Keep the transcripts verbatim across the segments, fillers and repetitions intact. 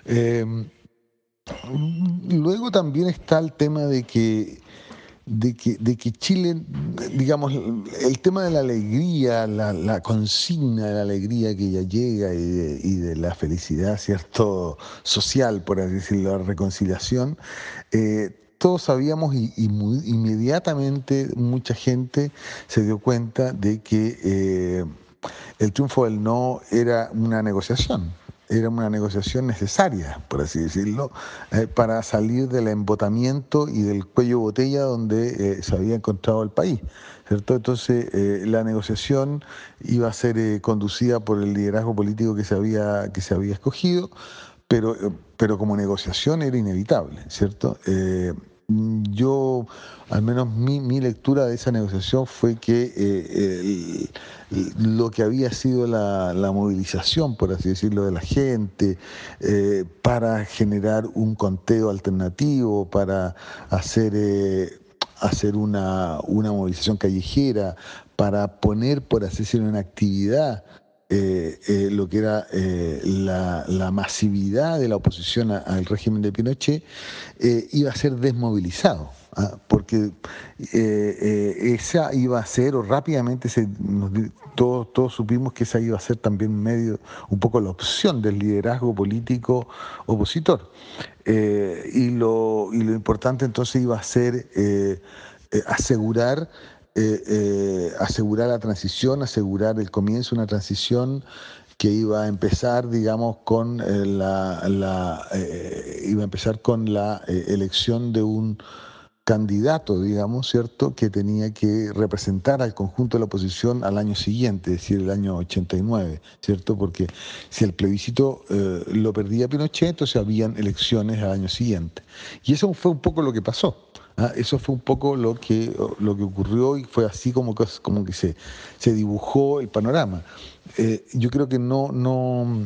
Eh, Luego también está el tema de que, de que, de que Chile, digamos, el tema de la alegría, la, la consigna de la alegría que ya llega y de, y de la felicidad, ¿cierto? Social, por así decirlo, la reconciliación. eh, todos sabíamos y, y muy, inmediatamente mucha gente se dio cuenta de que eh, el triunfo del no era una negociación, era una negociación necesaria, por así decirlo, eh, para salir del embotamiento y del cuello botella donde eh, se había encontrado el país, ¿cierto? Entonces, eh, la negociación iba a ser eh, conducida por el liderazgo político que se había, que se había escogido, pero, eh, pero como negociación era inevitable, ¿cierto? Eh, yo, al menos mi, mi lectura de esa negociación fue que eh, el- lo que había sido la, la movilización, por así decirlo, de la gente, eh, para generar un conteo alternativo, para hacer, eh, hacer una, una movilización callejera, para poner, por así decirlo, en actividad eh, eh, lo que era eh, la, la masividad de la oposición a- al régimen de Pinochet, eh, iba a ser desmovilizado. ¿Ah? Porque eh, eh, esa iba a ser, o rápidamente se, nos di- todos, todos supimos que esa iba a ser también medio, un poco la opción del liderazgo político opositor. Eh, y, lo, y lo importante entonces iba a ser eh, eh, asegurar, eh, eh, asegurar la transición, asegurar el comienzo de una transición que iba a empezar, digamos, con eh, la, la, eh, iba a empezar con la eh, elección de un candidato, digamos, ¿cierto?, que tenía que representar al conjunto de la oposición al año siguiente, es decir, el año ochenta y nueve, ¿cierto? Porque si el plebiscito eh, lo perdía Pinochet, entonces habían elecciones al año siguiente. Y eso fue un poco lo que pasó. ¿Ah? Eso fue un poco lo que, lo que ocurrió y fue así como que, como que se, se dibujó el panorama. Eh, yo creo que no, no,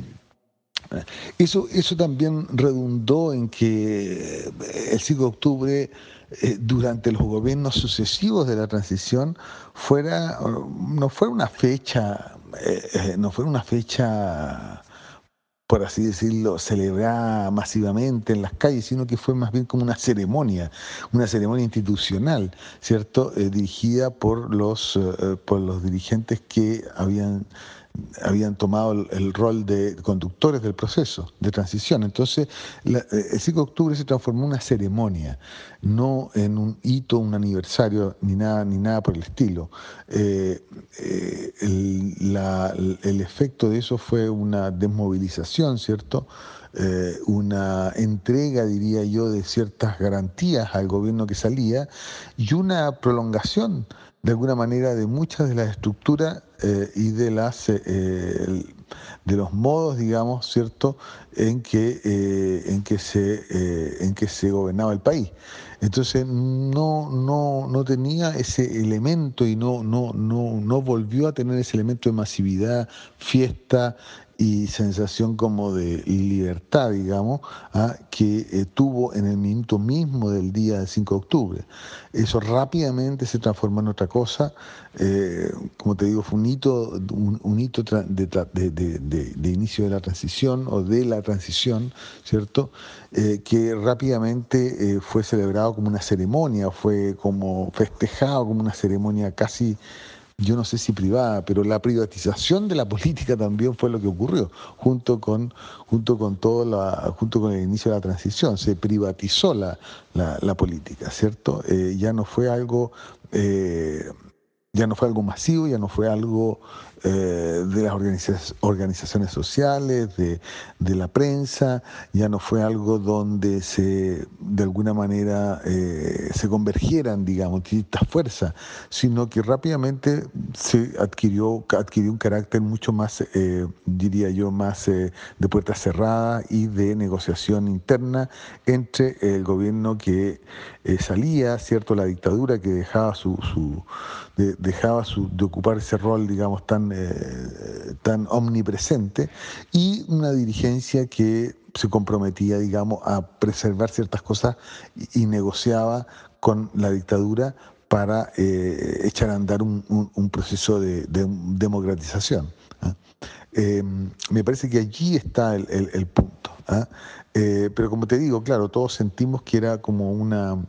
eso, eso también redundó en que eh, el cinco de octubre, eh, durante los gobiernos sucesivos de la transición, fuera, no fuera una fecha, eh, eh, no fuera una fecha, por así decirlo, celebrada masivamente en las calles, sino que fue más bien como una ceremonia, una ceremonia institucional, ¿cierto? Eh, dirigida por los, eh, por los dirigentes que habían habían tomado el, el rol de conductores del proceso de transición. Entonces, la, eh, el cinco de octubre se transformó en una ceremonia, no en un hito, un aniversario, ni nada, ni nada por el estilo. Eh, eh, el, la, el efecto de eso fue una desmovilización, ¿cierto? Eh, una entrega, diría yo, de ciertas garantías al gobierno que salía y una prolongación, de alguna manera, de muchas de las estructuras eh, y de las eh, el- de los modos, digamos, cierto, en que eh, en que se eh, en que se gobernaba el país. Entonces no no no tenía ese elemento y no no no no volvió a tener ese elemento de masividad, fiesta y sensación como de libertad, digamos, ¿ah? que eh, tuvo en el minuto mismo del día del cinco de octubre. Eso rápidamente se transformó en otra cosa. Eh, como te digo, fue un hito, un, un hito tra- de, tra- de- de- de- de inicio de la transición o de la transición, ¿cierto? Eh, que rápidamente eh, fue celebrado como una ceremonia, fue como festejado como una ceremonia casi, yo no sé si privada, pero la privatización de la política también fue lo que ocurrió, junto con, junto con todo la, junto con el inicio de la transición, se privatizó la, la, la política, ¿cierto? Eh, ya no fue algo eh, ya no fue algo masivo, ya no fue algo eh, de las organiza- organizaciones sociales, de, de la prensa, ya no fue algo donde se, de alguna manera, eh, se convergieran, digamos, distintas fuerzas, sino que rápidamente se adquirió, adquirió un carácter mucho más, eh, diría yo, más eh, de puertas cerradas y de negociación interna entre el gobierno que eh, salía, ¿cierto?, la dictadura que dejaba su, su de, dejaba su, de ocupar ese rol, digamos, tan, eh, tan omnipresente, y una dirigencia que se comprometía, digamos, a preservar ciertas cosas y, y negociaba con la dictadura para eh, echar a andar un, un- un proceso de, de democratización. ¿Ah? Eh, Me parece que allí está el, el- el punto. ¿ah? Eh, pero como te digo, claro, todos sentimos que era como una,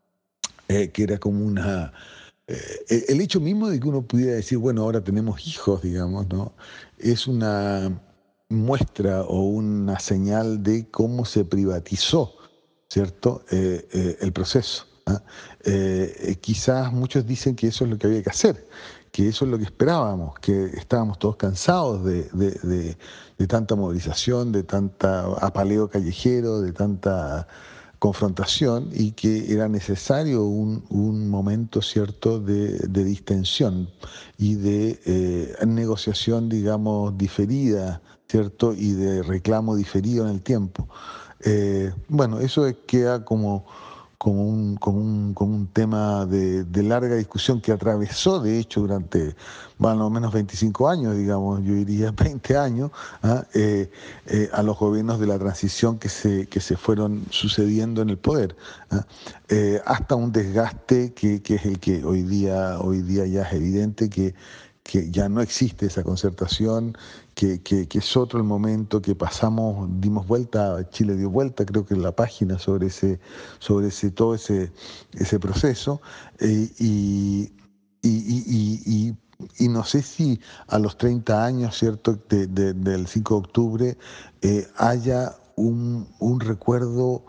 eh, que era como una, eh, el hecho mismo de que uno pudiera decir, bueno, ahora tenemos hijos, digamos, ¿no? Es una muestra o una señal de cómo se privatizó, ¿cierto? Eh, eh, el proceso. ¿Ah? Eh, eh, quizás muchos dicen que eso es lo que había que hacer, que eso es lo que esperábamos, que estábamos todos cansados de, de, de, de tanta movilización, de tanta apaleo callejero, de tanta confrontación y que era necesario un, un momento cierto de, de distensión y de eh, negociación, digamos, diferida, ¿cierto? Y de reclamo diferido en el tiempo. Eh, bueno, eso es- queda como, como un, como un, como un tema de, de larga discusión que atravesó, de hecho, durante más o menos veinticinco años, digamos, yo diría veinte años, ¿ah? Eh, eh, a los gobiernos de la transición que se, que se fueron sucediendo en el poder, ¿ah? Eh, hasta un desgaste que, que es el que hoy día, hoy día ya es evidente que que ya no existe esa concertación, que, que, que es otro el momento que pasamos, dimos vuelta, Chile dio vuelta, creo que en la página sobre ese, sobre ese, todo ese, ese proceso, eh, y, y, y, y, y y no sé si a los treinta años, ¿cierto?, de, de, del cinco de octubre, eh, haya un, un recuerdo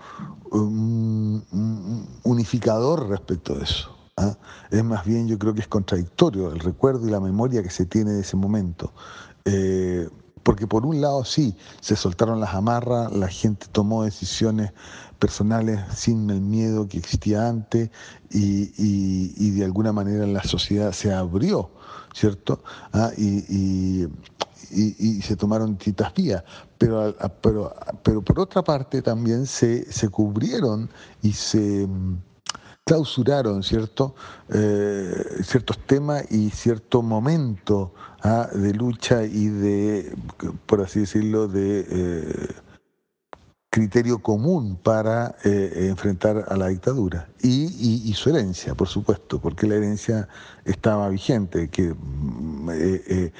um, un unificador respecto de eso. ¿Ah? Es más bien, yo creo que es contradictorio el recuerdo y la memoria que se tiene de ese momento. Eh, porque por un lado sí, se soltaron las amarras, la gente tomó decisiones personales sin el miedo que existía antes y, y- y de alguna manera la sociedad se abrió, ¿cierto? Ah, y, y- y- y se tomaron distintas vías, pero, a- a- pero, pero por otra parte también se, se cubrieron y se mm, clausuraron, ¿cierto? Eh, ciertos temas y cierto momento, ¿ah? De lucha y de, por así decirlo, de eh, criterio común para eh, enfrentar a la dictadura. Y, y- y su herencia, por supuesto, porque la herencia estaba vigente, que mm, eh, eh,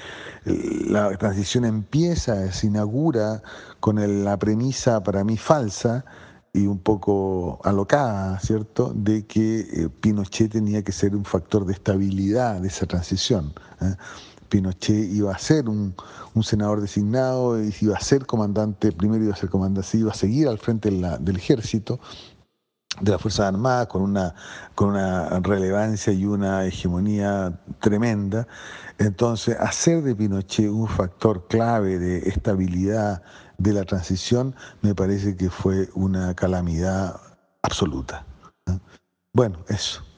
la transición empieza, se inaugura con el- la premisa para mí falsa y un poco alocada, ¿cierto?, de que eh, Pinochet tenía que ser un factor de estabilidad de esa transición. ¿Eh? Pinochet iba a ser un, un senador designado, y iba a ser comandante, primero iba a ser comandante, sí, iba a seguir al frente de la- del ejército, de las Fuerzas Armadas, con una, con una relevancia y una hegemonía tremenda. Entonces, hacer de Pinochet un factor clave de estabilidad de la transición me parece que fue una calamidad absoluta. ¿Eh? Bueno, eso.